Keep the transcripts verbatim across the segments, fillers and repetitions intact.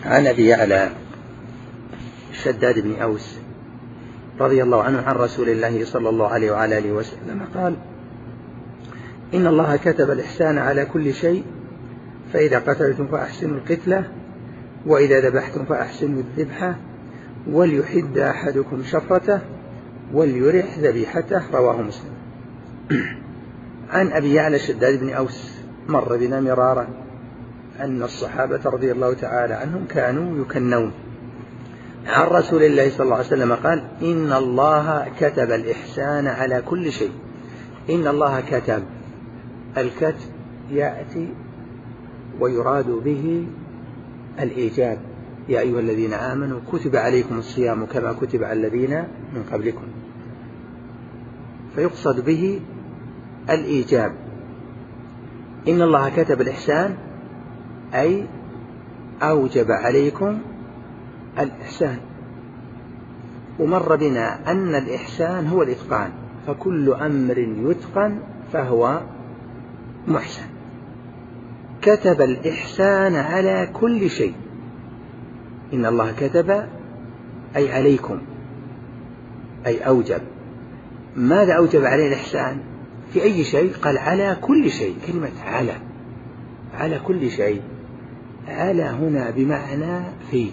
عن أبي يعلى شداد بن أوس رضي الله عنه عن رسول الله صلى الله عليه وعلى آله وسلم قال: إن الله كتب الإحسان على كل شيء، فإذا قتلتم فأحسنوا القتلة، وإذا ذبحتم فأحسنوا الذبحة، وليحد أحدكم شفرته، وليرح ذبيحته. رواه مسلم. عن أبي يعلى شداد بن أوس مر بنا مرارا أن الصحابة رضي الله تعالى عنهم كانوا يكنون عن رسول الله صلى الله عليه وسلم قال: إن الله كتب الإحسان على كل شيء. إن الله كتب، الكتب يأتي ويراد به الإيجاب: يا أيها الذين آمنوا كتب عليكم الصيام كما كتب على الذين من قبلكم، فيقصد به الإيجاب. إن الله كتب الإحسان أي أوجب عليكم الإحسان. ومر بنا أن الإحسان هو الإتقان، فكل أمر يتقن فهو محسن. كتب الإحسان على كل شيء. إن الله كتب أي عليكم، أي أوجب. ماذا أوجب عليه الإحسان؟ في أي شيء؟ قال: على كل شيء. كلمة على، على كل شيء. على هنا بمعنى في،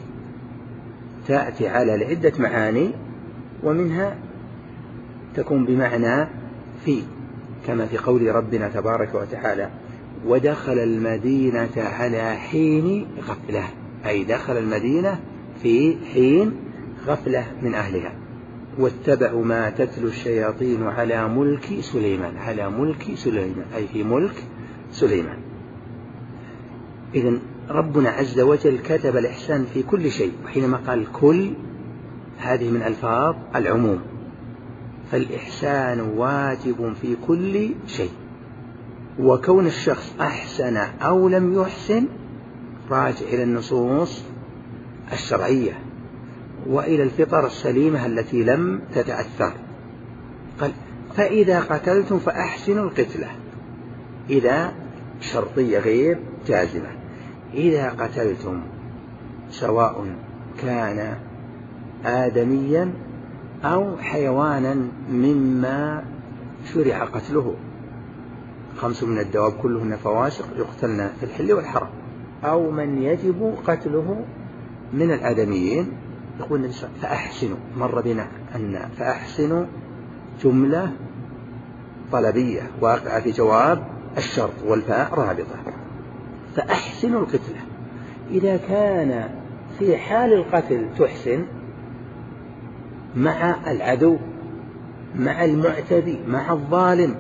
تأتي على لعدة معاني، ومنها تكون بمعنى في، كما في قول ربنا تبارك وتعالى: ودخل المدينة على حين غفلة، أي دخل المدينة في حين غفلة من أهلها. واتبعوا ما تتلو الشياطين على ملك سليمان، على ملك سليمان أي في ملك سليمان. إذن ربنا عز وجل كتب الإحسان في كل شيء، وحينما قال كل هذه من ألفاظ العموم، فالإحسان واجب في كل شيء. وكون الشخص أحسن أو لم يحسن راجع إلى النصوص الشرعية وإلى الفطر السليمة التي لم تتأثر. قال: فإذا قتلتم فأحسنوا القتلة. إذا شرطية غير جازمة. إذا قتلتم، سواء كان آدميا أو حيوانا مما شرع قتله. خمس من الدواب كلهن فواسق يقتلن في الحل والحرم، أو من يجب قتله من الآدميين. يقول النبي صلى الله عليه وسلم: فأحسنوا. مر بنا أن فأحسنوا جملة طلبية واقعة في جواب الشرط، والفاء رابطة. فأحسنوا القتلة. إذا كان في حال القتل تحسن مع العدو، مع المعتدي، مع الظالم،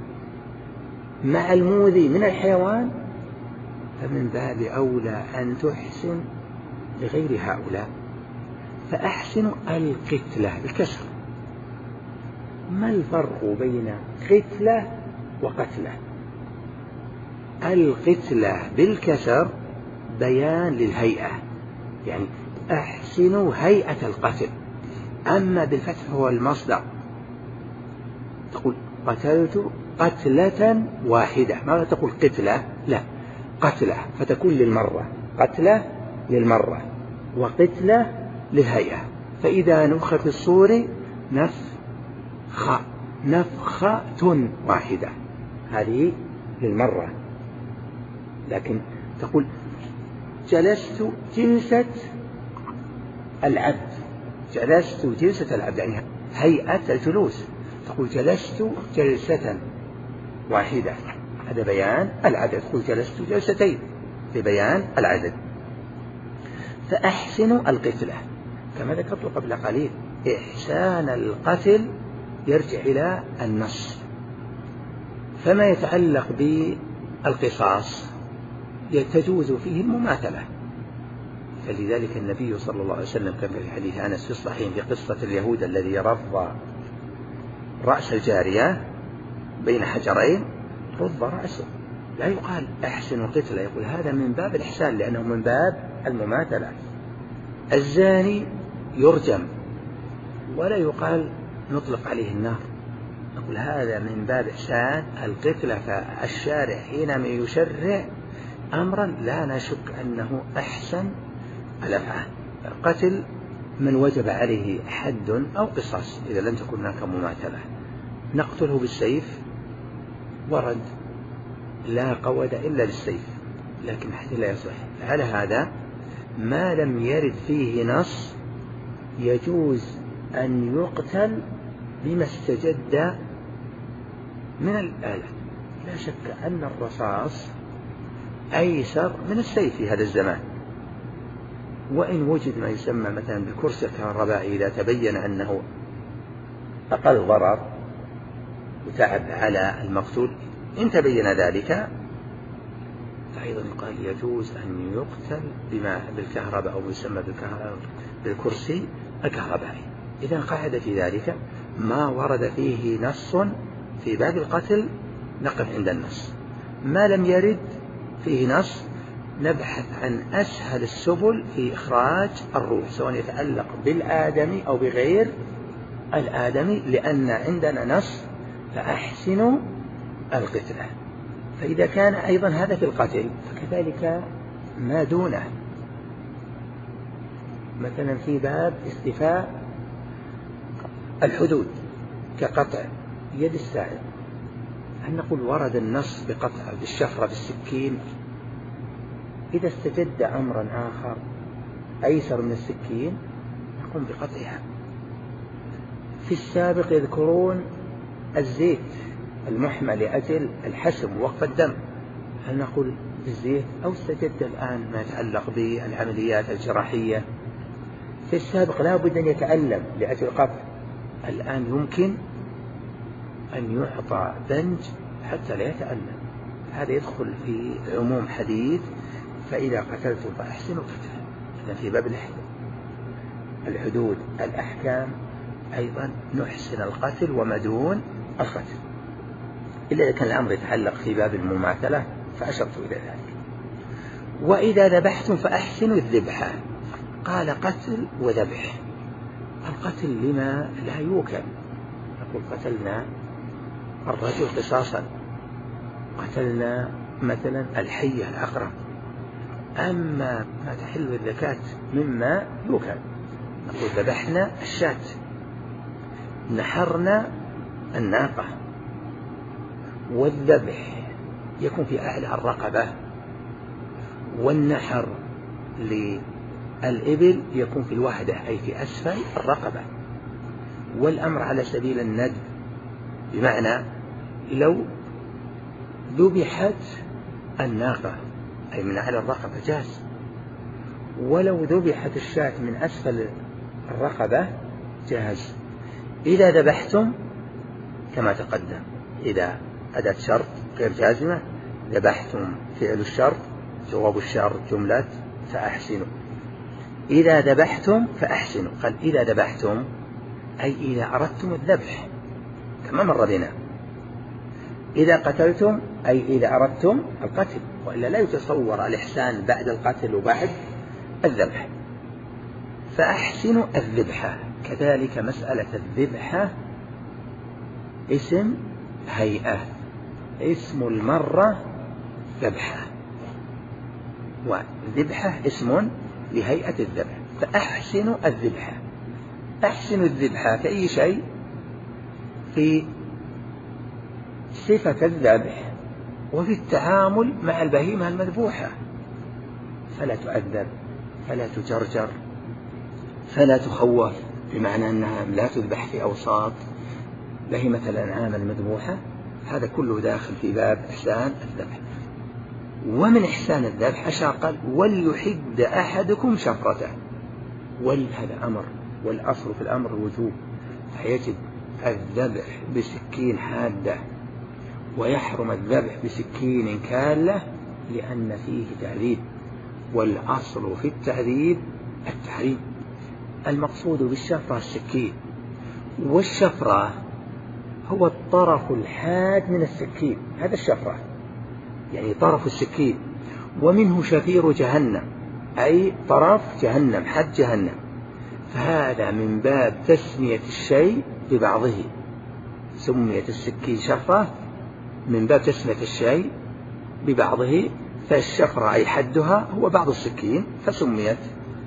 مع المؤذي من الحيوان، فمن باب أولى أن تحسن لغير هؤلاء. فأحسنوا القتلة بالكسر. ما الفرق بين قتلة وقتلة؟ القتلة بالكسر بيان للهيئة، يعني أحسنوا هيئة القتل. أما بالفتح هو المصدر. تقول قتلت قتلة واحدة، ما تقول قتلة، لا، قتلة، فتكون للمرة، قتلة للمرة، وقتلة للهيئة. فإذا نفخ في الصور نفخ، نفخة واحدة، هذه للمرة. لكن تقول جلست جلسة العبد، جلست جلسة العبد يعني هيئة الجلوس. تقول جلست جلسة واحدة، هذا بيان العدد. تقول جلست جلستين لبيان العدد. فأحسنوا القتلة كما ذكرت قبل قليل. إحسان القتل يرجع إلى النص. فما يتعلق بالقصاص تجوز فيه المماثلة. فلذلك النبي صلى الله عليه وسلم كما في حديث أنس في الصحيح في قصة اليهود الذي رض رأس الجارية بين حجرين، رض رأسه. لا يقال أحسن القتلة، يقول هذا من باب الإحسان لأنه من باب المماثلة. الزاني يرجم ولا يقال نطلق عليه النار، نقول هذا من باب إحسان القتلة. فالشارع حينما يشرع أمرا لا نشك أنه أحسن الأفعال. قتل من وجب عليه حد أو قصاص إذا لم تكن هناك مماثلة، نقتله بالسيف، ورد لا قود إلا للسيف لكن حتى لا يصح. على هذا ما لم يرد فيه نص يجوز أن يقتل بما استجد من الآلة. لا شك أن الرصاص أيسر من السيف في هذا الزمان، وإن وجد ما يسمى مثلا بالكرسي الكهربائي إذا تبين أنه أقل ضرر وتعب على المقتول، إن تبين ذلك فأيضا قال يجوز أن يقتل بما بالكهرباء أو يسمى بالكرسي الكهربائي. إذا قاعدة في ذلك ما ورد فيه نص في باب القتل نقف عند النص، ما لم يرد فيه نص نبحث عن أسهل السبل في إخراج الروح سواء يتعلق بالآدمي أو بغير الآدمي، لأن عندنا نص فأحسنوا القتلة. فإذا كان أيضا هذا في القتل فكذلك ما دونه، مثلا في باب استيفاء الحدود كقطع يد السارق، هل نقول ورد النص بقطع بالشفرة بالسكين؟ إذا استجد أمرا آخر أيسر من السكين نقوم بقطعها. في السابق يذكرون الزيت المحمى لأجل الحسم ووقف الدم، هل نقول بالزيت؟ أو استجد الآن ما يتعلق بالعمليات الجراحية، في السابق لا بد أن يتألم لأجل قطع، الآن يمكن أن يعطى بنج حتى لا يتألم. هذا يدخل في عموم حديث فإذا قتلتم فأحسنوا قتل. إذا في باب الحدود الأحكام أيضا نحسن القتل وما دون القتل، إلا إذا كان الأمر يتعلق في باب المماثلة فأشرت إلى ذلك. وإذا ذبحتم فأحسنوا الذبحة، قال قتل وذبح. القتل لما لا يوكل، نقول قتلنا الرجل قصاصا، قتلنا مثلا الحية العقرب. أما ما تحل الزكاة مما يوكل نقول ذبحنا الشاة، نحرنا الناقة. والذبح يكون في أعلى الرقبة، والنحر للإبل يكون في الوحدة أي في أسفل الرقبة. والأمر على سبيل الندب، بمعنى لو ذبحت الناقة أي من أعلى الرقبة جاز، ولو ذبحت الشاة من أسفل الرقبة جاز. إذا ذبحتم كما تقدم، إذا أداة شرط غير جازمة ذبحتم فعل الشرط جواب الشرط جملة فأحسنوا. إذا ذبحتم فأحسنوا، قال إذا ذبحتم أي إذا أردتم الذبح كما مر بنا. إذا قتلتم أي إذا أردتم القتل، وإلا لا يتصور الإحسان بعد القتل وبعد الذبح. فأحسنوا الذبحة. كذلك مسألة الذبحة اسم هيئة، اسم المرة ذبحة، وذبحة اسم لهيئة الذبح. فأحسنوا الذبحة، أحسنوا الذبحة في أي شيء؟ في صفة الذبح وفي التعامل مع البهيمة المذبوحة، فلا تؤذب، فلا تجرجر، فلا تخوف، بمعنى أنها لا تذبح في أوساط بهيمة الأنعام المذبوحة. هذا كله داخل في باب إحسان الذبح. ومن إحسان الذبح أشار قال وليحد أحدكم شفرته، وال هذا أمر، والأصل في الأمر الوجوب، فيجب الذبح بسكين حادة، ويحرم الذبح بسكين كالة لأن فيه تعذيب، والأصل في التعذيب التحريم. المقصود بالشفرة السكين، والشفرة هو الطرف الحاد من السكين، هذا الشفرة يعني طرف السكين، ومنه شفير جهنم أي طرف جهنم حد جهنم. فهذا من باب تسمية الشيء ببعضه، سميت السكين شفرة من باب تسمية الشيء ببعضه، فالشفرة أي حدها هو بعض السكين فسميت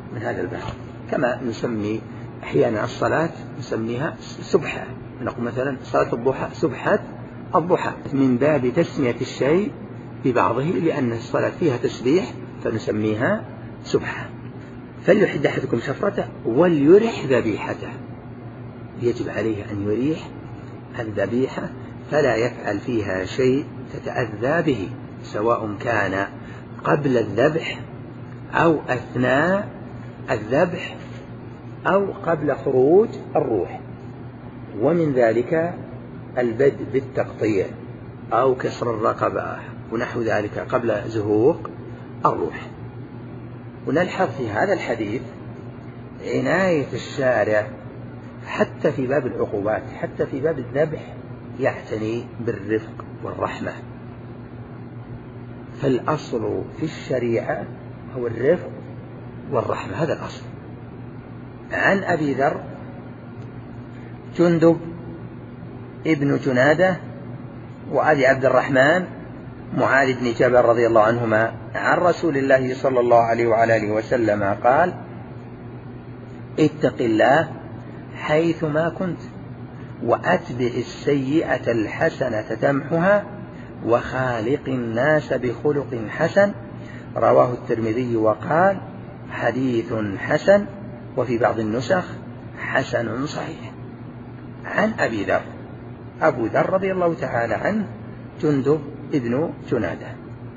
من هذا الباب. كما نسمي أحيانا الصلاة نسميها سبحة، نقول مثلا صلاة الضحى سبحة الضحى، من باب تسمية الشيء ببعضه، لأن الصلاة فيها تسبيح فنسميها سبحة. فليحد أحدكم شفرته وليرح ذبيحته، يجب عليه أن يريح الذبيحة فلا يفعل فيها شيء تتأذى به، سواء كان قبل الذبح أو أثناء الذبح أو قبل خروج الروح. ومن ذلك البدء بالتقطيع أو كسر الرقبة ونحو ذلك قبل زهوق الروح. ونلحظ في هذا الحديث عناية الشارع حتى في باب العقوبات، حتى في باب الذبح يعتني بالرفق والرحمة. فالأصل في الشريعة هو الرفق والرحمة، هذا الأصل. عن أبي ذر جندب ابن جنادة وأبي عبد الرحمن معاذ بن جبل رضي الله عنهما عن رسول الله صلى الله عليه وعلى آله وسلم قال: اتق الله حيثما كنت وأتبع السيئة الحسنة تمحها وخالق الناس بخلق حسن. رواه الترمذي وقال: حديث حسن، وفي بعض النسخ حسن صحيح. عن أبي ذر، أبو ذر رضي الله تعالى عنه جندب ابن جنادة،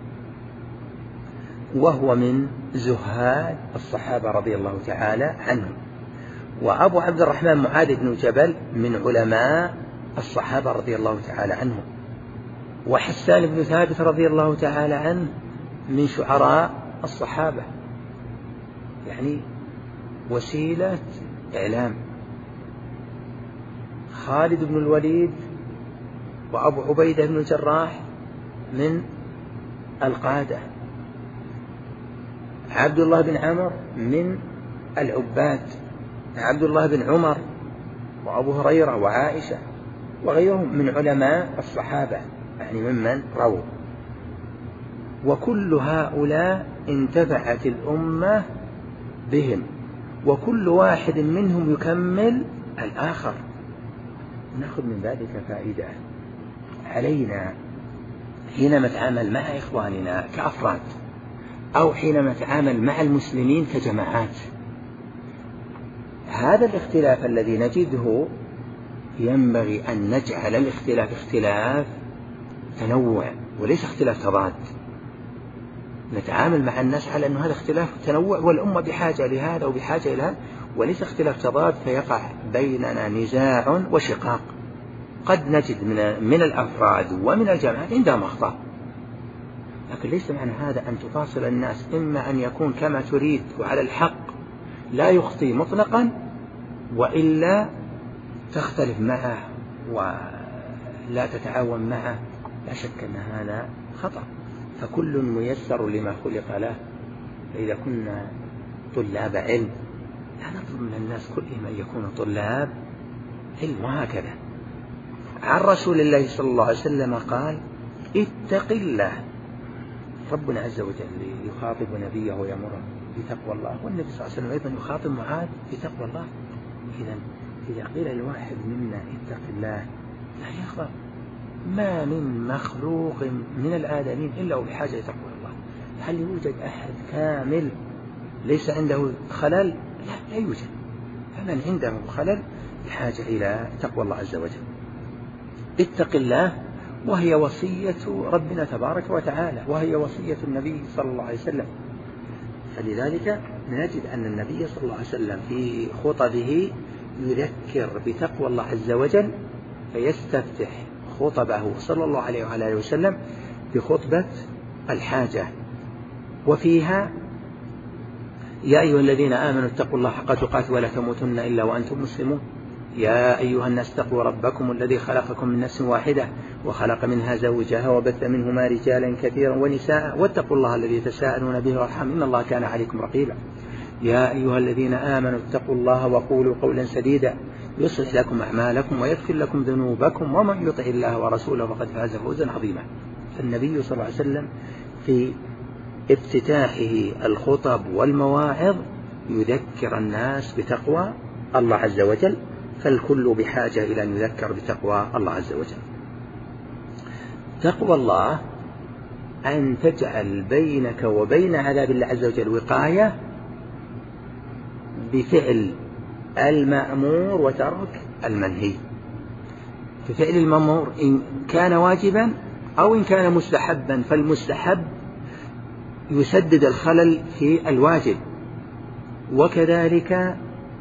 وهو من زهاد الصحابة رضي الله تعالى عنهم. وأبو عبد الرحمن معاذ بن جبل من علماء الصحابة رضي الله تعالى عنهم. وحسان بن ثابت رضي الله تعالى عنه من شعراء الصحابة، يعني وسيلة إعلام. خالد بن الوليد وأبو عبيدة بن الجراح من القادة. عبد الله بن عمر من العباد. عبد الله بن عمر وأبو هريرة وعائشة وغيرهم من علماء الصحابة، يعني ممن رووا. وكل هؤلاء انتفعت الأمة بهم، وكل واحد منهم يكمل الآخر. نأخذ من ذلك فائدة. علينا حينما نتعامل مع إخواننا كأفراد أو حينما نتعامل مع المسلمين كجماعات، هذا الاختلاف الذي نجده ينبغي أن نجعل الاختلاف اختلاف تنوع وليس اختلاف تضاد. نتعامل مع الناس على أن هذا اختلاف تنوع والأمة بحاجة لهذا وبحاجة إلى هذا، وليس اختلاف تضاد فيقع بيننا نزاع وشقاق. قد نجد من, من الأفراد ومن الجماعات عندهم أخطاء، لكن ليس معنى هذا أن تفاصل الناس، إما أن يكون كما تريد وعلى الحق لا يخطي مطلقا، وإلا تختلف معه ولا تتعاون معه. لا شك أن هذا خطأ. فكل ميسر لما خلق له. فإذا كنا طلاب علم لا نطلب من الناس كلهم أن يكونوا طلاب علم، وهكذا. عن رسول الله صلى الله عليه وسلم قال: اتق الله. ربنا عز وجل يخاطب نبيه ويأمره بتقوى الله، والنبي صلى الله عليه وسلم أيضا يخاطب معاذ بتقوى الله. إذا إذا قيل لواحد منا اتق الله لا يخاف. ما من مخلوق من الآدمين إلا وبحاجة إلى تقوى الله. هل يوجد أحد كامل ليس عنده خلل؟ لا، لا يوجد. فمن عنده خلل بحاجة إلى تقوى الله عز وجل. اتق الله، وهي وصية ربنا تبارك وتعالى، وهي وصية النبي صلى الله عليه وسلم. فلذلك نجد أن النبي صلى الله عليه وسلم في خطبه يذكر بتقوى الله عز وجل، فيستفتح خطبه صلى الله عليه وعلى وسلم بخطبة الحاجة، وفيها: يا أيها الذين آمنوا اتقوا الله حق تقاته ولا تموتن إلا وأنتم مسلمون. يا أيها الناس اتقوا ربكم الذي خلقكم من نفس واحدة وخلق منها زوجها وبث منهما رجالا كثيرا ونساء واتقوا الله الذي تساءلون به والأرحام إن الله كان عليكم رقيبا. يا أيها الذين آمنوا اتقوا الله وقولوا قولا سديدا يصلح لكم أعمالكم ويغفر لكم ذنوبكم ومن يطع الله ورسوله فقد فاز فوزا عظيما. فالنبي صلى الله عليه وسلم في افتتاحه الخطب والمواعظ يذكر الناس بتقوى الله عز وجل، فالكل بحاجة إلى أن يذكر بتقوى الله عز وجل. تقوى الله أن تجعل بينك وبين عذاب الله عز وجل وقاية بفعل المأمور وترك المنهي. ففعل المأمور إن كان واجبا أو إن كان مستحبا، فالمستحب يسدد الخلل في الواجب، وكذلك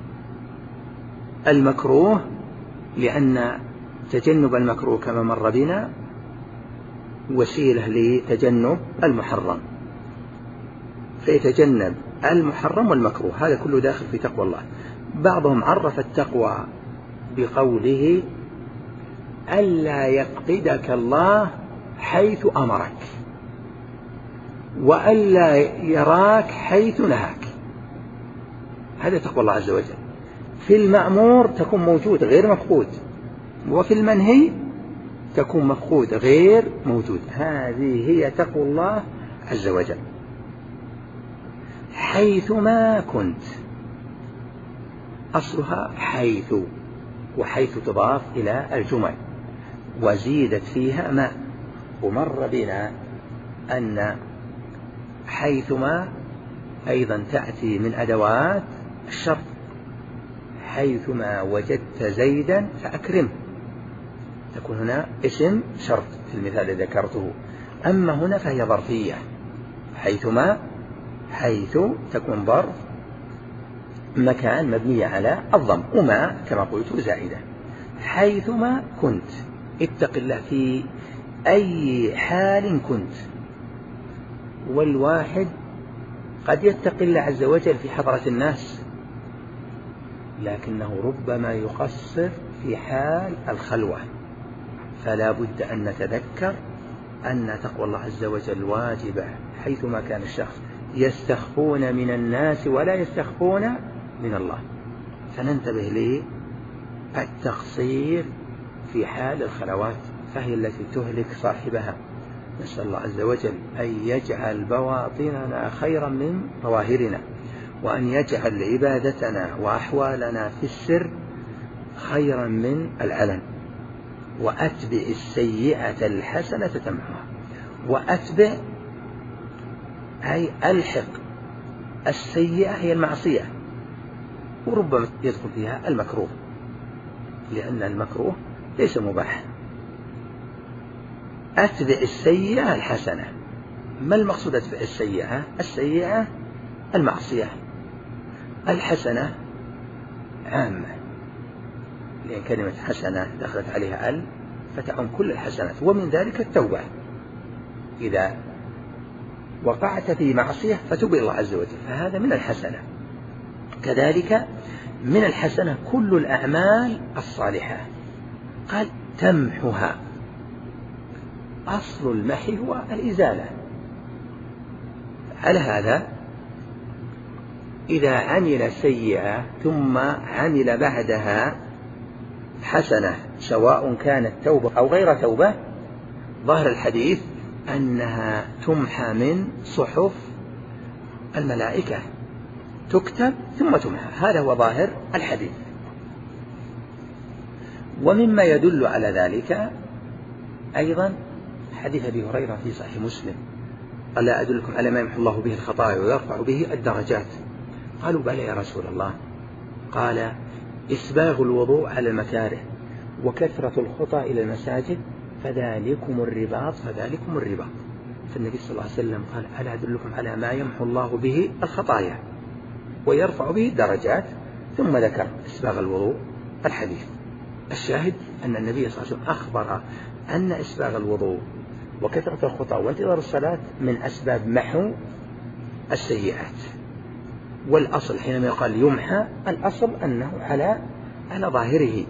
المكروه، لأن تجنب المكروه كما مر بنا وسيلة لتجنب المحرم، فيتجنب المحرم والمكروه، هذا كله داخل في تقوى الله. بعضهم عرف التقوى بقوله ألا يقصدك الله حيث أمرك وألا يراك حيث نهاك، هذا تقوى الله عز وجل. في المأمور تكون موجود غير مفقود، وفي المنهي تكون مفقود غير موجود، هذه هي تقوى الله عز وجل. حيثما كنت أصلها حيث، وحيث تضاف إلى الجمل وزيدت فيها ما، ومر بنا أن حيثما أيضا تأتي من أدوات الشرط، حيثما وجدت زيدا فأكرمه، تكون هنا اسم شرط في المثال الذي ذكرته. أما هنا فهي ظرفية، حيثما حيث تكون ظرف مكان مبني على الضم، وما كما قلت زائدة. حيثما كنت اتق الله في أي حال كنت، والواحد قد يتقي الله عز وجل في حضرة الناس، لكنه ربما يقصر في حال الخلوة، فلا بد أن نتذكر أن تقوى الله عز وجل واجبة حيثما كان الشخص. يستخفون من الناس ولا يستخفون من الله، فننتبه للتقصير في حال الخلوات، فهي التي تهلك صاحبها. نسأل الله عز وجل أن يجعل بواطننا خيرا من ظواهرنا، وأن يجعل عبادتنا وأحوالنا في السر خيرا من العلن. وأتبع السيئة الحسنة تمحها، وأتبع أي ألحق السيئة هي المعصية، وربما يدخل فيها المكروه، لأن المكروه ليس مباح. أتبع السيئة الحسنة، ما المقصود أتبع السيئة؟ السيئة المعصية، الحسنة عامة، لأن كلمة حسنة دخلت عليها ال فتعم كل الحسنات، ومن ذلك التوبة. إذا وقعت في معصية فتوب إلى الله عز وجل، فهذا من الحسنة. كذلك من الحسنة كل الأعمال الصالحة. قال تمحها، أصل المحي هو الإزالة. على هذا إذا عمل سيئة ثم عمل بعدها حسنة، سواء كانت توبة أو غير توبة، ظاهر الحديث أنها تمحى من صحف الملائكة، تكتب ثم تمحى، هذا هو ظاهر الحديث. ومما يدل على ذلك أيضا حديث أبي هريرة في صحيح مسلم: ألا أدلكم على ما يمحو الله به الخطايا ويرفع به الدرجات؟ قالوا بلى يا رسول الله. قال: إسباغ الوضوء على المكاره، وكثرة الخطى إلى المساجد، فذلكم الرباط فذلكم الرباط. فالنبي صلى الله عليه وسلم قال: ألا أدلكم على ما يمحو الله به الخطايا ويرفع به الدرجات، ثم ذكر إسباغ الوضوء الحديث. الشاهد أن النبي صلى الله عليه وسلم أخبر أن إسباغ الوضوء وكثرة الخطى وانتظار الصلاة من أسباب محو السيئات. والأصل حينما يقال يمحى، الأصل أنه على على ظاهره.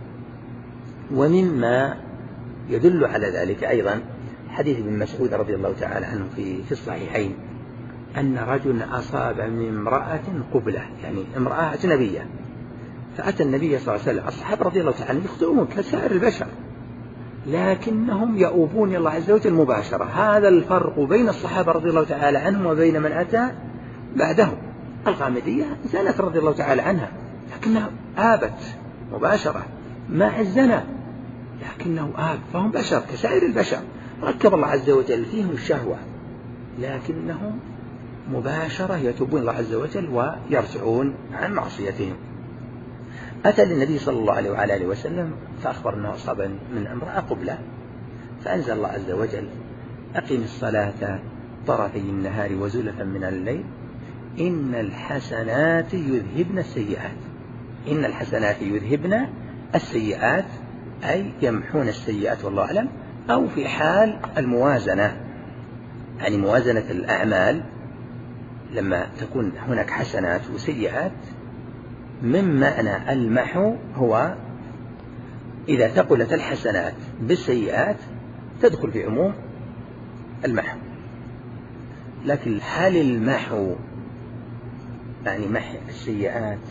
ومما يدل على ذلك أيضا حديث ابن مسعود رضي الله تعالى عنه في في الصحيحين، أن رجل أصاب من امرأة قبلة، يعني امرأة أجنبية، فأتى النبي صلى الله عليه وسلم. الصحابة رضي الله تعالى عنهم يخطئون كسائر البشر، لكنهم يؤوبون الله عز وجل مباشرة. هذا الفرق بين الصحابة رضي الله تعالى عنهم وبين من أتى بعدهم. الغامدية زنت رضي الله تعالى عنها لكنها آبت مباشرة، مع الزنا لكنه آب، فهم بشر كسائر البشر، ركب الله عز وجل فيهم الشهوة لكنهم مباشرة يتوبون الله عز وجل ويرجعون عن معصيتهم. أتى للنبي صلى الله عليه وعلى آله وسلم فأخبر أنه أصاب من امرأة قبلة، فأنزل الله عز وجل: أقم الصلاة طرفي النهار وزلفا من الليل إن الحسنات يذهبن السيئات. إن الحسنات يذهبن السيئات أي يمحون السيئات والله أعلم، أو في حال الموازنة، يعني موازنة الأعمال لما تكون هناك حسنات وسيئات، من معنى المحو هو إذا ثقلت الحسنات بالسيئات تدخل في عموم المحو. لكن هل المحو يعني محو السيئات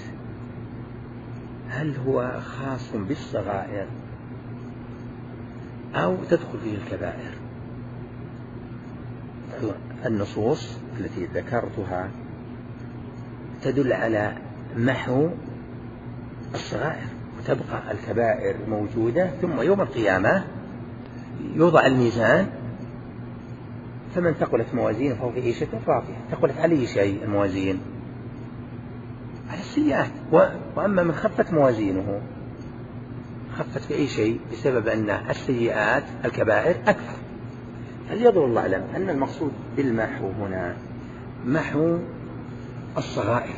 هل هو خاص بالصغائر أو تدخل فيه الكبائر؟ النصوص التي ذكرتها تدل على محو الصغائر وتبقى الكبائر موجودة، ثم يوم القيامة يوضع الميزان فمن ثقلت موازينه فهو في عيشة راضية. ثقلت عليه شيء الموازين على السيئات، وأما من خفت موازينه خفت في أي شيء بسبب أن السيئات الكبائر أكثر. هل يظهر الله أعلم أن المقصود بالمحو هنا محو الصغائر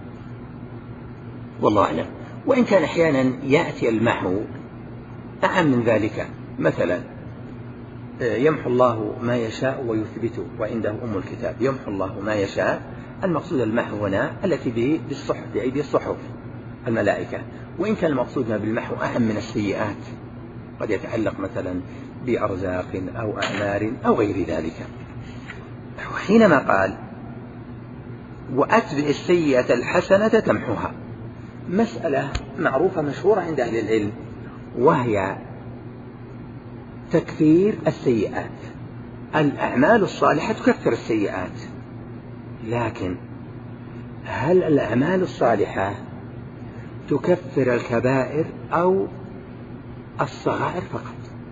والله أعلم، وإن كان أحيانا يأتي المحو أعم من ذلك، مثلا يمحو الله ما يشاء ويثبته وعنده أم الكتاب، يمحو الله ما يشاء، المقصود المحو هنا التي بالصحف بأيدي الصحف الملائكة، وإن كان المقصود بالمحو أهم من السيئات، قد يتعلق مثلا بأرزاق أو أعمار أو غير ذلك. وحينما قال وأتبع السيئة الحسنة تمحوها، مسألة معروفة مشهورة عند أهل العلم، وهي تكفير السيئات. الأعمال الصالحة تكفر السيئات، لكن هل الأعمال الصالحة تكفر الكبائر أو الصغائر فقط؟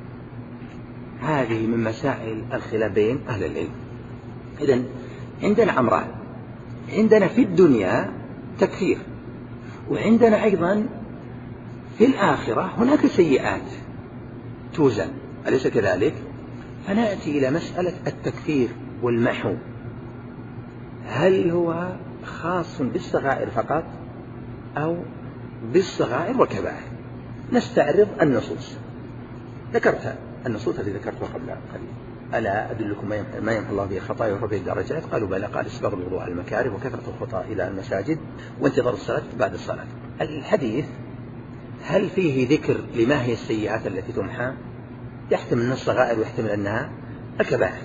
هذه من مسائل الخلاف بين أهل العلم. إذن عندنا أمران، عندنا في الدنيا تكفير، وعندنا أيضا في الآخرة هناك سيئات توزن، أليس كذلك؟ فنأتي إلى مسألة التكفير والمحو، هل هو خاص بالصغائر فقط أو بالصغائر والكبائر؟ نستعرض النصوص. ذكرت النصوص التي ذكرتها قبل قليل: ألا أدلكم ما يمحو الله به الخطايا ويرفع الدرجات؟ قالوا بلى. قال: اسبغ الوضوء على المكاره وكثرة الخطى إلى المساجد وانتظار الصلاة بعد الصلاة. الحديث هل فيه ذكر لما هي السيئات التي تمحى؟ يحتمل أنها الصغائر ويحتمل أنها الكبائر،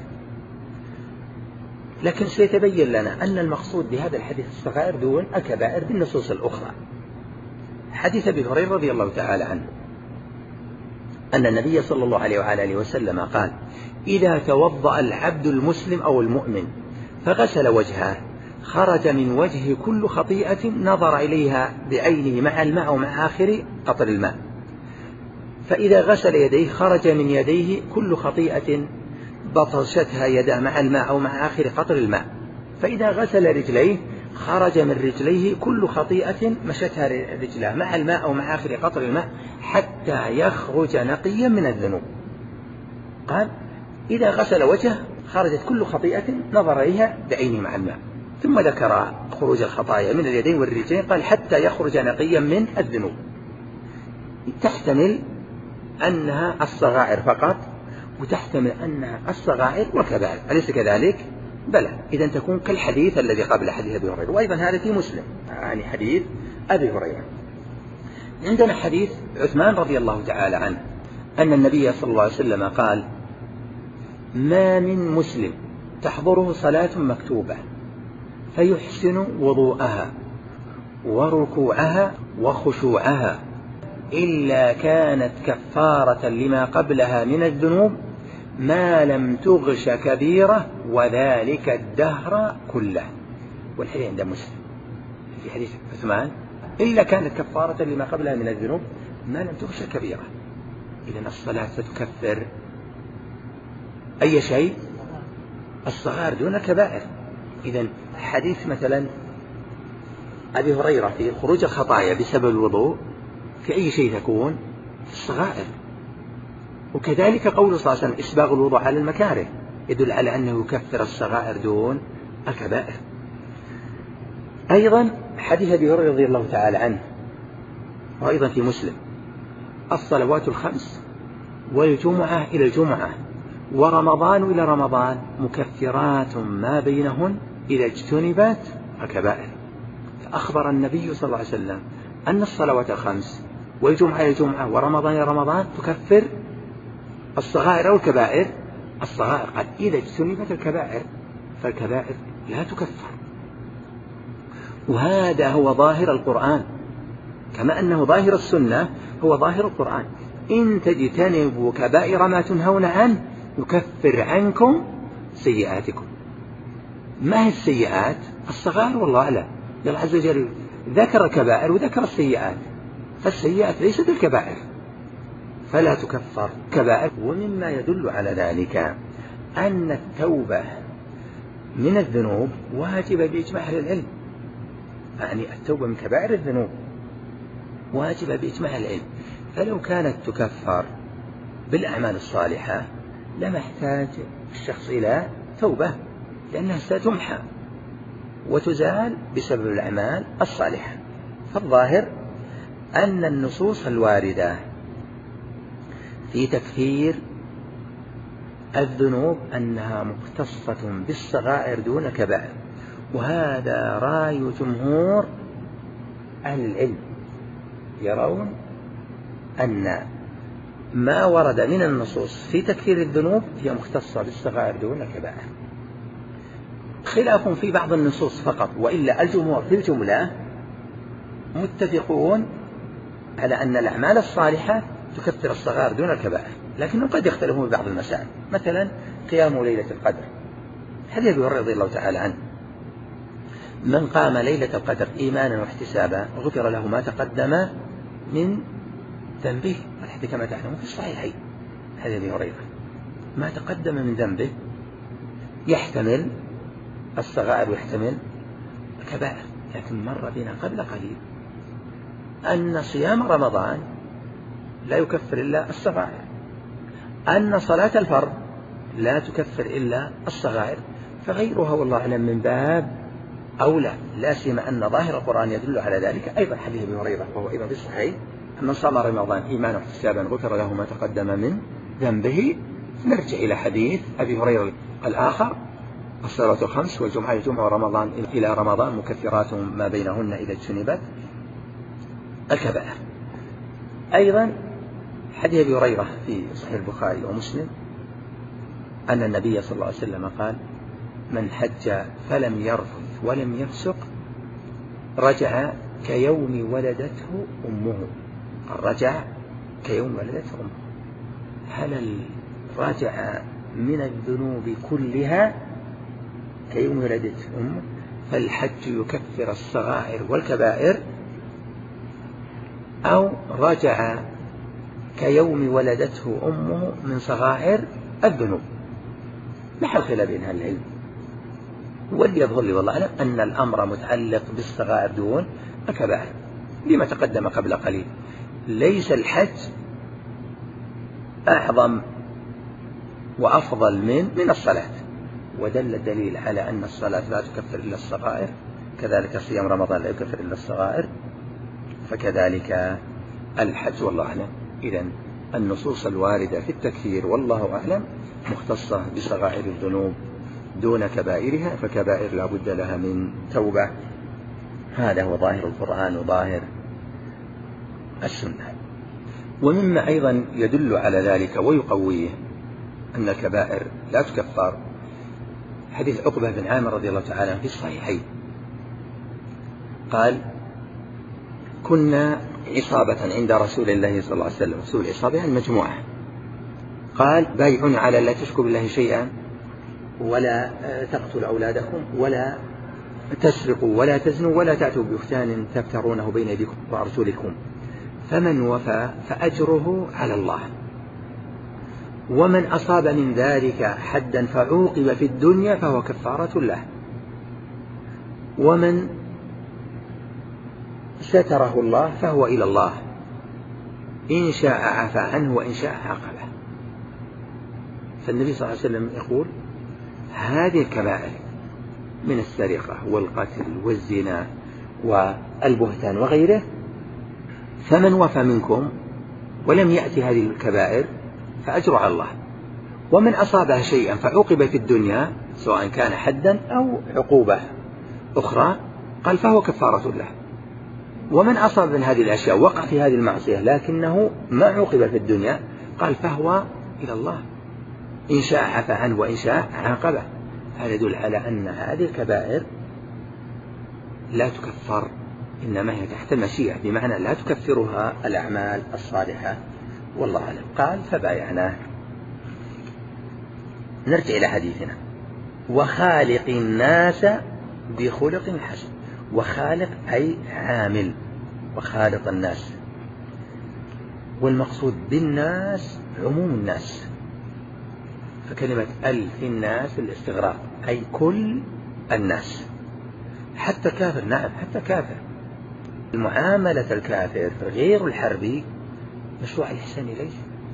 لكن سيتبين لنا أن المقصود بهذا الحديث الصغائر دون الكبائر بالنصوص الأخرى. حديث أبي هريرة رضي الله تعالى عنه أن النبي صلى الله عليه وعلى آله وسلم قال: إذا توضأ العبد المسلم أو المؤمن فغسل وجهه خرج من وجهه كل خطيئة نظر إليها بعينه مع الماء ومع آخر قطر الماء، فإذا غسل يديه خرج من يديه كل خطيئة بطشتها يده مع الماء أو مع آخر قطر الماء، فإذا غسل رجليه خرج من رجليه كل خطيئة مشتها رجلاه مع الماء أو مع آخر قطر الماء حتى يخرج نقيا من الذنوب. قال: إذا غسل وجهه خرجت كل خطيئة نظر إليها بعينه مع الماء، ثم ذكر خروج الخطايا من اليدين والرجلين، قال: حتى يخرج نقيا من الذنوب. تحتمل أنها الصغائر فقط، وتحتمل أنها الصغائر والكبائر، أليس كذلك؟ بلى. إذا تكون كالحديث الذي قبل حديث أبي هريرة، وأيضا هذا في مسلم، يعني حديث أبي هريرة. عندنا حديث عثمان رضي الله تعالى عنه أن النبي صلى الله عليه وسلم قال: ما من مسلم تحضره صلاة مكتوبة فيحسن وضوءها وركوعها وخشوعها إلا كانت كفارة لما قبلها من الذنوب ما لم تغش كبيرة وذلك الدهر كله. والحديث عند مسلم. في حديث عثمان إلا كانت كفارة لما قبلها من الذنوب ما لم تغش كبيرة. إذن الصلاة ستكفر أي شيء، الصغائر دون الكبائر. إذن حديث مثلا أبي هريرة في خروج الخطايا بسبب الوضوء في أي شيء تكون؟ في الصغائر. وكذلك قول صلى الله عليه وسلم إسباغ الوضوء على المكاره يدل على أنه يكفر الصغائر دون الكبائر. أيضا حديث أبي هريرة رضي الله تعالى عنه وأيضا في مسلم الصلوات الخمس والجمعة إلى الجمعة ورمضان إلى رمضان مكفرات ما بينهن إذا اجتنبت الكبائر. فأخبر النبي صلى الله عليه وسلم أن الصلوات الخمس والجمعة إلى الجمعة ورمضان إلى رمضان تكفر الصغائر أو الكبائر. الصغائر قال إذا اجتنبت الكبائر، فالكبائر لا تكفر. وهذا هو ظاهر القرآن، كما أنه ظاهر السنة هو ظاهر القرآن. إن تجتنبوا كبائر ما تنهون عنه يكفر عنكم سيئاتكم. ما هي السيئات؟ الصغائر والله أعلم. الله عز وجل ذكر الكبائر وذكر السيئات، فالسيئات ليست الكبائر فلا تكفر كبائر. ومما يدل على ذلك أن التوبة من الذنوب واجبة بإجماع أهل العلم. يعني التوبة من كبائر الذنوب واجبة بإجماع العلم. فلو كانت تكفر بالأعمال الصالحة لما احتاج الشخص إلى توبة، لأنها ستمحى وتزال بسبب الأعمال الصالحة. فالظاهر أن النصوص الواردة في تكفير الذنوب أنها مختصة بالصغائر دون الكبائر، وهذا رأي جمهور أهل العلم، يرون أن ما ورد من النصوص في تكفير الذنوب هي مختصة بالصغائر دون الكبائر، خلاف في بعض النصوص فقط. وإلا الجمهور في الجملة متفقون على أن الأعمال الصالحة تكفر الصغائر دون الكبائر، لكنهم قد يختلفون في بعض المسائل. مثلا قيام ليلة القدر، حديث أبي هريرة رضي الله تعالى عنه من قام ليلة القدر إيمانا واحتسابا غفر له ما تقدم من ذنبه. الحديث كما تعلمون في الصحيحين، حديث أبي هريرة ما تقدم من ذنبه يحتمل الصغائر ويحتمل الكبائر. لكن مر بنا قبل قليل أن صيام رمضان لا يكفر إلا الصغائر، أن صلاة الفرض لا تكفر إلا الصغائر، فغيرها والله أعلم من باب أولى، لا سيما أن ظاهر القرآن يدل على ذلك. أيضا حديث أبي هريرة وهو أيضا في الصحيح من صام رمضان إيمانا واحتسابا غفر له ما تقدم من ذنبه. نرجع إلى حديث أبي هريرة الآخر الصلاة الخمس والجمعة الجمعة ورمضان إلى رمضان مكفرات ما بينهن إذا اجتنبت الكبائر. أيضا حديث أبي هريرة في صحيح البخاري ومسلم أن النبي صلى الله عليه وسلم قال من حج فلم يرفث ولم يفسق رجع كيوم ولدته أمه. الرجع كيوم ولدته أمه. هل رجع من الذنوب كلها كيوم ولدته أمه؟ فالحج يكفر الصغائر والكبائر، أو رجع كيوم ولدته أمه من صغائر الذنوب. محل خلاف بين أهل العلم، والذي يظهر لي والله أعلم أن الأمر متعلق بالصغائر دون الكبائر لما تقدم قبل قليل. ليس الحج أعظم وأفضل من من الصلاة، ودل الدليل على أن الصلاة لا تكفر إلا الصغائر، كذلك صيام رمضان لا يكفر إلا الصغائر، فكذلك الحج والله أعلم. إذن النصوص الواردة في التكفير والله أعلم مختصة بصغائر الذنوب دون كبائرها، فكبائر لا بد لها من توبة. هذا هو ظاهر القرآن وظاهر السنة. ومما أيضا يدل على ذلك ويقويه أن الكبائر لا تكفر حديث عقبة بن عامر رضي الله تعالى عنه في الصحيحين قال كنا عصابة عند رسول الله صلى الله عليه وسلم. رسول العصابة المجموعة. قال بايعون على لا تشركوا بالله شيئا ولا تقتلوا أولادكم ولا تسرقوا ولا تزنوا ولا تأتوا ببهتان تفترونه بين أيديكم وأرجلكم، فمن وفى فأجره على الله. ومن أصاب من ذلك حدا فعوقب في الدنيا فهو كفارة له. ومن ستره الله فهو إلى الله، إن شاء عفى عنه وإن شاء عاقبه. فالنبي صلى الله عليه وسلم يقول هذه الكبائر من السرقة والقتل والزنا والبهتان وغيره، فمن وفى منكم ولم يأتي هذه الكبائر فأجر على الله. ومن أصابها شيئا فعوقب في الدنيا سواء كان حدا أو عقوبة أخرى قال فهو كفارة له. ومن أصاب من هذه الأشياء وقع في هذه المعصية لكنه ما عوقب في الدنيا قال فهو إلى الله، إن شاء عفى عنه وإن شاء عاقبه. هذا يدل على أن هذه الكبائر لا تكفر، إنما هي تحت المشيئة، بمعنى لا تكفرها الأعمال الصالحة، والله أعلم. قال فبايعناه. نرجع إلى حديثنا. وخالق الناس بخلق حسن. وخالق أي عامل، وخالق الناس، والمقصود بالناس عموم الناس، فكلمة ال في الناس الاستغراق أي كل الناس، حتى كافر. نعم حتى كافر. المعاملة الكافر غير الحربي مشروع الإحسان إليه.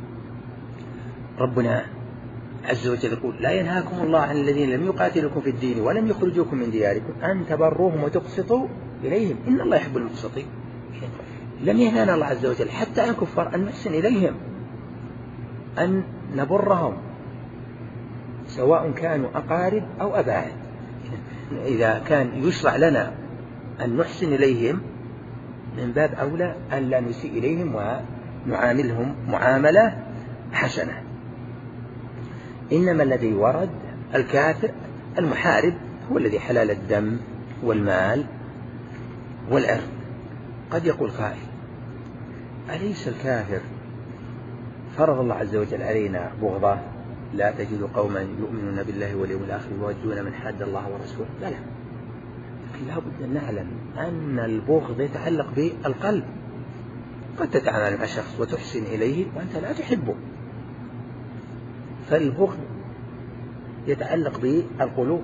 ربنا عز وجل يقول لا ينهاكم الله عن الذين لم يقاتلوكم في الدين ولم يخرجوكم من دياركم أن تبروهم وتقسطوا إليهم إن الله يحب المقسطين. لم ينهانا الله عز وجل حتى عن الكفار أن نحسن إليهم، أن نبرهم سواء كانوا أقارب أو أباعد. إذا كان يشرع لنا أن نحسن إليهم من باب أولى أن لا نسيء إليهم ونعاملهم معاملة حسنة. إنما الذي ورد الكافر المحارب هو الذي حلال الدم والمال والعرض. قد يقول قائل أليس الكافر فرض الله عز وجل علينا بغضة؟ لا تجد قوما يؤمنون بالله واليوم الآخر يوادون من حاد الله ورسوله. لا لا، لكن لا بد أن نعلم أن البغض يتعلق بالقلب. قد تتعامل مع شخص وتحسن إليه وأنت لا تحبه، فالبغض يتعلق بالقلوب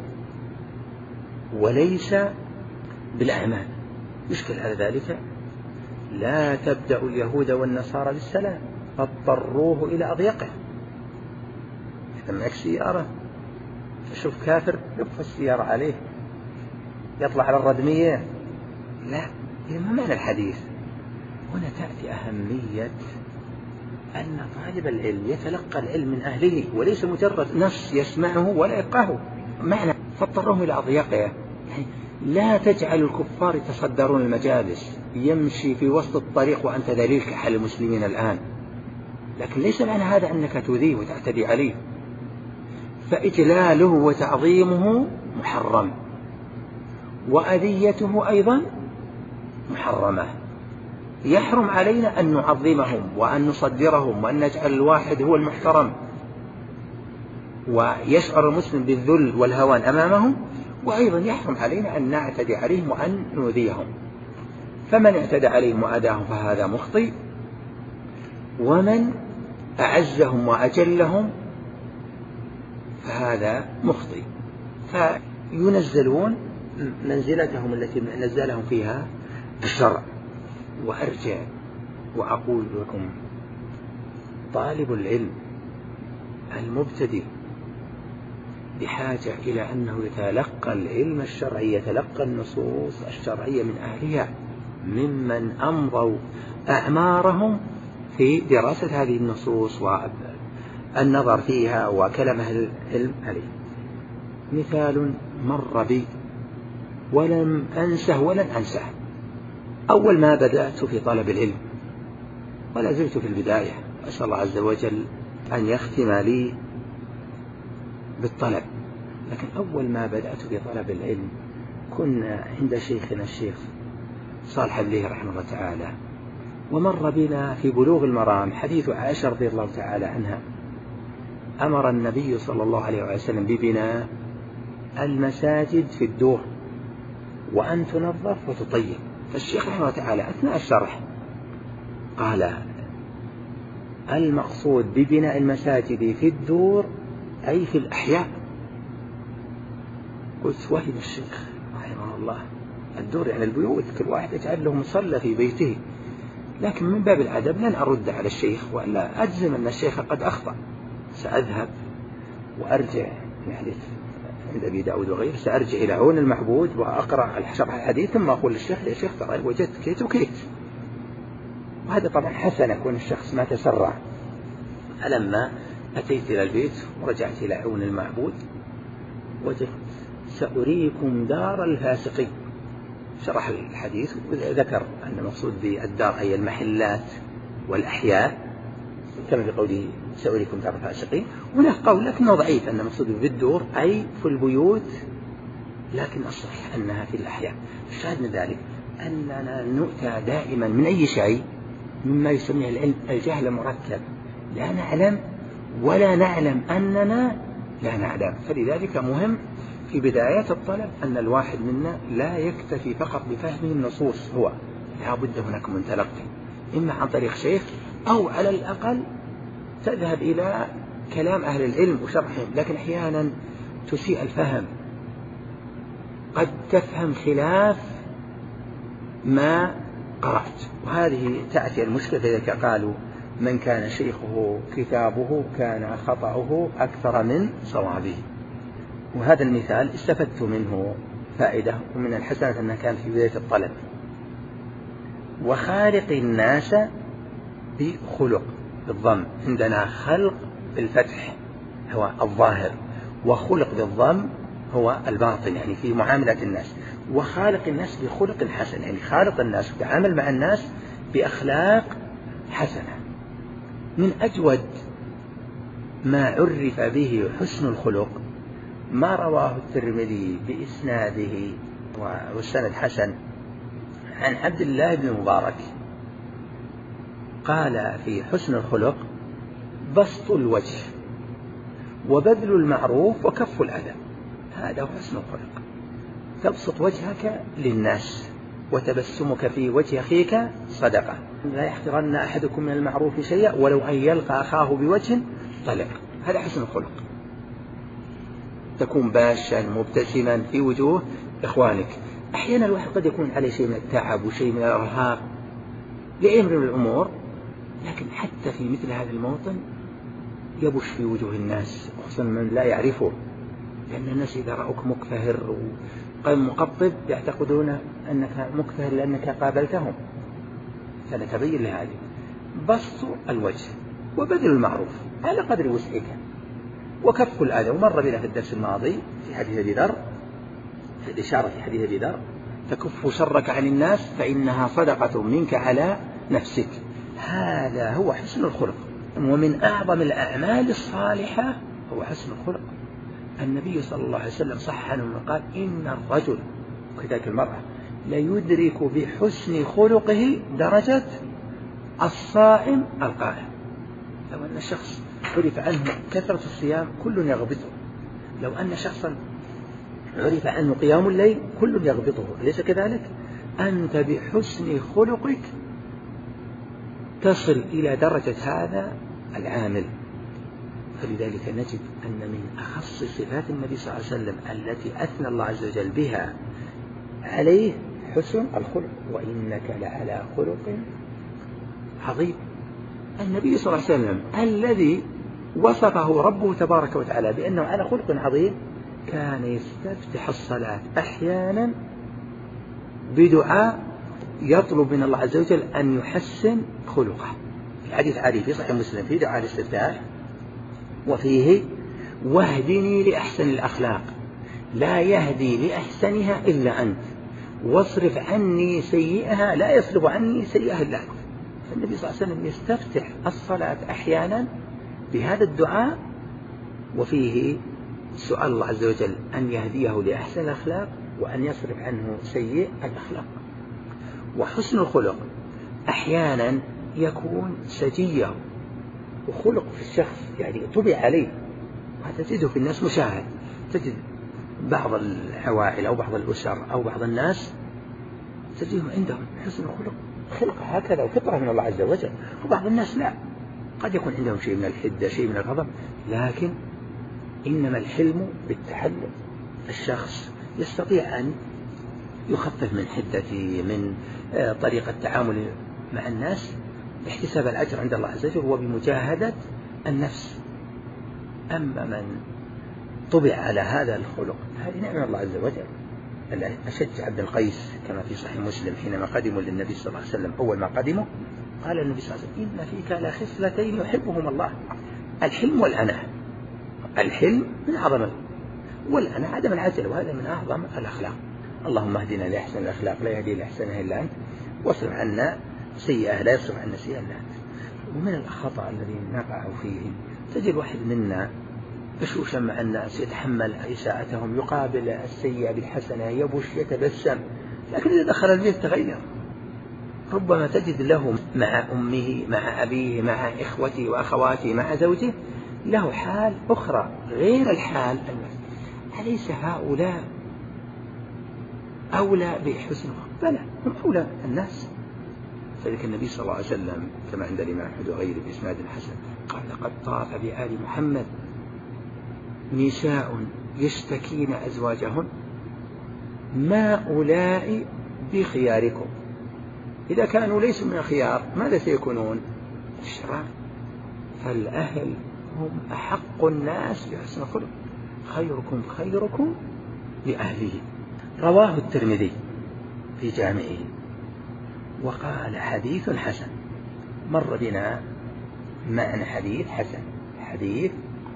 وليس بالأعمال. يشكل على ذلك لا تبدأ اليهود والنصارى بالسلام فاضطروه إلى أضيقه. إذا معك سيارة تشوف كافر يقف السيارة عليه يطلع على الردمية، لا، إذا ما معنى الحديث؟ هنا تأتي أهمية أن طالب العلم يتلقى العلم من أهله وليس مجرد نص يسمعه ولا يفقهه. معنى فاضطروه إلى أضيقه يعني لا تجعل الكفار يتصدرون المجالس، يمشي في وسط الطريق وأنت ذليل كحال المسلمين الآن، لكن ليس معنى هذا أنك تؤذيه وتعتدي عليه. فإجلاله وتعظيمه محرم، وأذيته أيضا محرمة. يحرم علينا أن نعظمهم وأن نصدرهم وأن نجعل الواحد هو المحترم، ويشعر المسلم بالذل والهوان أمامهم، وأيضا يحرم علينا أن نعتدي عليهم وأن نؤذيهم. فمن اعتدى عليهم وأذاهم فهذا مخطئ، ومن أعزهم وأجلهم فهذا مخطئ. فينزلون منزلتهم التي نزلهم فيها الشرع. وأرجع وأقول لكم طالب العلم المبتدئ بحاجة إلى أنه يتلقى العلم الشرعي، يتلقى النصوص الشرعية من أهلها، ممن أمضوا أعمارهم في دراسة هذه النصوص والنظر فيها وكلام أهل العلم عليه. مثال مر بي ولم أنسه ولن أنساه. أول ما بدأت في طلب العلم ولا زلت في البداية، أسأل الله عز وجل أن يختم لي بالطلب، لكن أول ما بدأت في طلب العلم كنا عند شيخنا الشيخ صالح بليه رحمه الله تعالى، ومر بنا في بلوغ المرام حديث عائشة رضي الله تعالى عنها. أمر النبي صلى الله عليه وسلم ببناء المساجد في الدور، وأن تنظف وتطيب. فالشيخ رحمه الله تعالى أثناء الشرح قال المقصود ببناء المساجد في الدور أي في الأحياء. قلت وهم الشيخ رحمه الله، الدور يعني البيوت، كل واحد يجعل له مصلى في بيته. لكن من باب الأدب لن أرد على الشيخ ولا أجزم أن الشيخ قد أخطأ. سأذهب وأرجع الحديث عند أبي داود وغيره، سأرجع إلى عون المعبود وأقرأ شرح الحديث ثم أقول للشيخ يا شيخ ترى وجدت كيت وكيت. وهذا طبعا حسن يكون الشخص ما تسرع. فلما أتيت إلى البيت ورجعت إلى عون المعبود وجدت سأريكم دار الفاسقين. شرح الحديث وذكر أن المقصود بالدار أي المحلات والأحياء كما في قوله سأريكم دار الفاسقين. هناك قول لكنه ضعيف أن المقصود بالدور أي في البيوت، لكن الصحيح أنها في الأحياء. الشاهد من ذلك أننا نؤتى دائما من أي شيء مما يسميه العلم الجهل مركب، لا نعلم ولا نعلم أننا لا نعلم. فلذلك مهم في بدايات الطلب أن الواحد منا لا يكتفي فقط بفهم النصوص، هو لا بد هناك من تلقي إما عن طريق شيخ أو على الأقل تذهب إلى كلام أهل العلم وشرحهم. لكن أحيانا تسيء الفهم، قد تفهم خلاف ما قرأت، وهذه تأتي المشكلة. ذلك قالوا من كان شيخه كتابه كان خطأه أكثر من صوابه. وهذا المثال استفدت منه فائدة، ومن الحسنة أنه كان في بداية الطلب. وخالق الناس بخلق بالضم، عندنا خلق بالفتح هو الظاهر، وخلق بالضم هو الباطن يعني في معاملة الناس. وخالق الناس بخلق حسن يعني خالق الناس وتعامل مع الناس بأخلاق حسنة. من أجود ما عرف به حسن الخلق ما رواه الترمذي بإسناده والسند حسن عن عبد الله بن مبارك قال في حسن الخلق بسط الوجه وبذل المعروف وكف الأذى. هذا هو حسن الخلق، تبسط وجهك للناس وتبسمك في وجه أخيك صدقة. لا يحقرن أحدكم من المعروف شيئا ولو أن يلقى أخاه بوجه طلق. هذا حسن الخلق، تكون باشا مبتسما في وجوه إخوانك. أحيانا الواحد قد يكون عليه شيء من التعب وشيء من الإرهاق لأمر من الأمور، لكن حتى في مثل هذا الموطن يبش في وجوه الناس، خصوصا من لا يعرفه، لأن الناس إذا رأوك مكفهر ومقطب يعتقدون أنك مكفهر لأنك قابلتهم. فنتبين لهذه بسط الوجه وبذل المعروف على قدر وسعك وكف الأذى. ومر بنا في الدرس الماضي في حديث أبي ذر، في الإشارة في حديث أبي ذر تكف شرك عن الناس فإنها صدقة منك على نفسك. هذا هو حسن الخلق، ومن أعظم الأعمال الصالحة هو حسن الخلق. النبي صلى الله عليه وسلم صح عنه قال إن الرجل وكذلك المرأة ليدرك بحسن خلقه درجة الصائم القائم. لو أن شخص عرف عنه كثرة الصيام كل يغبطه، لو أن شخصا عرف عنه قيام الليل كل يغبطه، أليس كذلك؟ أنت بحسن خلقك تصل إلى درجة هذا العامل. فلذلك نجد أن من أخص صفات النبي صلى الله عليه وسلم التي أثنى الله عز وجل بها عليه حسن الخلق، وإنك لعلى خلق عظيم. النبي صلى الله عليه وسلم الذي وصفه ربه تبارك وتعالى بأنه على خلق عظيم كان يستفتح الصلاة أحيانا بدعاء يطلب من الله عز وجل أن يحسن خلقه. في حديث علي في صحيح مسلم في دعاء الاستفتاح وفيه واهدني لأحسن الأخلاق لا يهدي لأحسنها إلا أنت واصرف عني سيئها لا يصرف عني سيئها إلا أنت. فالنبي صلى الله عليه وسلم يستفتح الصلاة أحيانا بهذا الدعاء وفيه سؤال الله عز وجل أن يهديه لأحسن الأخلاق وأن يصرف عنه سيء الأخلاق. وحسن الخلق أحيانا يكون سجية وخلق في الشخص يعني طبع عليه، وهذا تجده في الناس مشاهد. تجد بعض العوائل أو بعض الأسر أو بعض الناس تجدهم عندهم حسن الخلق، خلق هكذا وفطرة من الله عز وجل، وبعض الناس لا، قد يكون عندهم شيء من الحدة، شيء من الغضب، لكن إنما الحلم بالتحلم. الشخص يستطيع أن يخفف من حدته، من طريقة التعامل مع الناس، باحتساب الأجر عند الله عز وجل وبمجاهدة النفس. أما من طبع على هذا الخلق هذه نعمة من الله عز وجل. أشج عبد القيس كما في صحيح مسلم حينما قدموا للنبي صلى الله عليه وسلم، أول ما قدموا قال النبي صلى الله عليه وسلم: إن فيك لخصلتين يحبهم الله، الحلم والأناة. الحلم من أعظم، والأناة عدم العجل، وهذا من أعظم الأخلاق. اللهم اهدنا لأحسن الأخلاق، لا يهدي لأحسنها إلا أنت، واصرف عنا سيئة لا يصرف عنا سيئة إلا أنت. ومن الخطأ الذي نقع فيه تجد واحد منا بشوشا مع الناس، يتحمل إساءتهم، يقابل السيئة بالحسنة، يبش، يتبسم، لكن إذا دخل البيت تغير. ربما تجد له مع أمه، مع أبيه، مع إخوته وأخواته، مع زوجه، له حال أخرى غير الحال الناس. أليس هؤلاء أولى بحسن الخلق؟ بلى، هم أولى الناس. فذلك النبي صلى الله عليه وسلم كما عند الإمام أحمد وغيره بإسناد حسن قال: لقد طاف بآل محمد نساء يشتكين أزواجهن ما أولئك بخياركم. إذا كانوا ليسوا من الخيار ماذا سيكونون؟ الشرار. فالأهل هم أحق الناس بحسن الخلق، خيركم خيركم لأهله. رواه الترمذي في جامعه وقال: حديث حسن. مر بنا معنى حديث حسن. حديث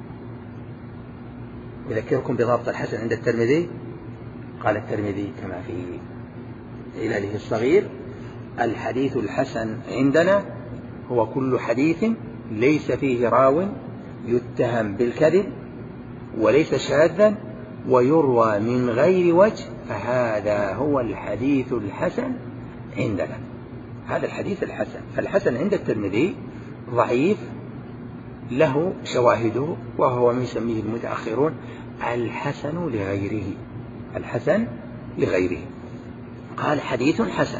أذكركم بضابط الحسن عند الترمذي. قال الترمذي كما في علله الصغير: الحديث الحسن عندنا هو كل حديث ليس فيه راو يتهم بالكذب وليس شاذا ويروى من غير وجه، فهذا هو الحديث الحسن عندنا. هذا الحديث الحسن. فالحسن عند الترمذي ضعيف له شواهده، وهو ما يسميه المتأخرون الحسن لغيره. الحسن لغيره. قال: حديث حسن.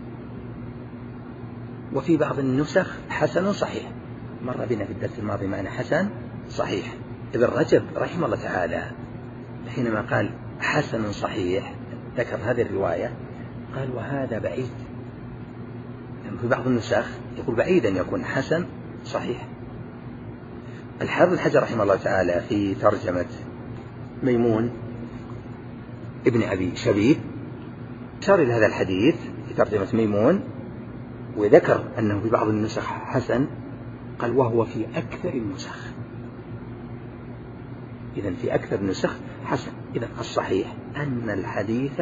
وفي بعض النسخ حسن صحيح. مر بنا في الدرس الماضي معنى حسن صحيح. ابن رجب رحمه الله تعالى حينما قال حسن صحيح ذكر هذه الرواية، قال: وهذا بعيد. يعني في بعض النسخ يقول بعيدا يكون حسن صحيح. الحافظ الحجر رحمه الله تعالى في ترجمة ميمون ابن أبي شبيب أشار إلى هذا الحديث في ترجمة ميمون، وذكر أنه في بعض النسخ حسن، قال: وهو في أكثر النسخ. إذن في أكثر النسخ حسن. إذن الصحيح أن الحديث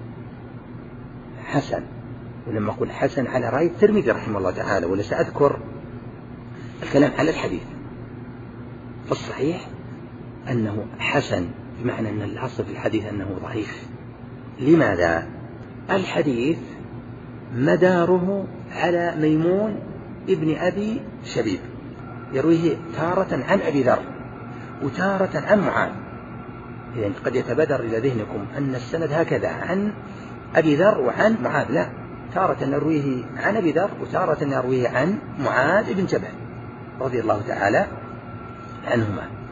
حسن. ولما أقول حسن على رأي الترمذي رحمه الله تعالى، ولا سأذكر الكلام على الحديث، فالصحيح أنه حسن، بمعنى أن الأصل في الحديث أنه ضعيف. لماذا؟ الحديث مداره على ميمون ابن أبي شبيب، يرويه تارة عن أبي ذر وتارة عن معاذ. يعني قد يتبادر إلى ذهنكم أن السند هكذا عن أبي ذر وعن معاذ، لا، تارة نرويه عن أبي ذر وتارة نرويه عن معاذ بن جبل رضي الله تعالى عنهما.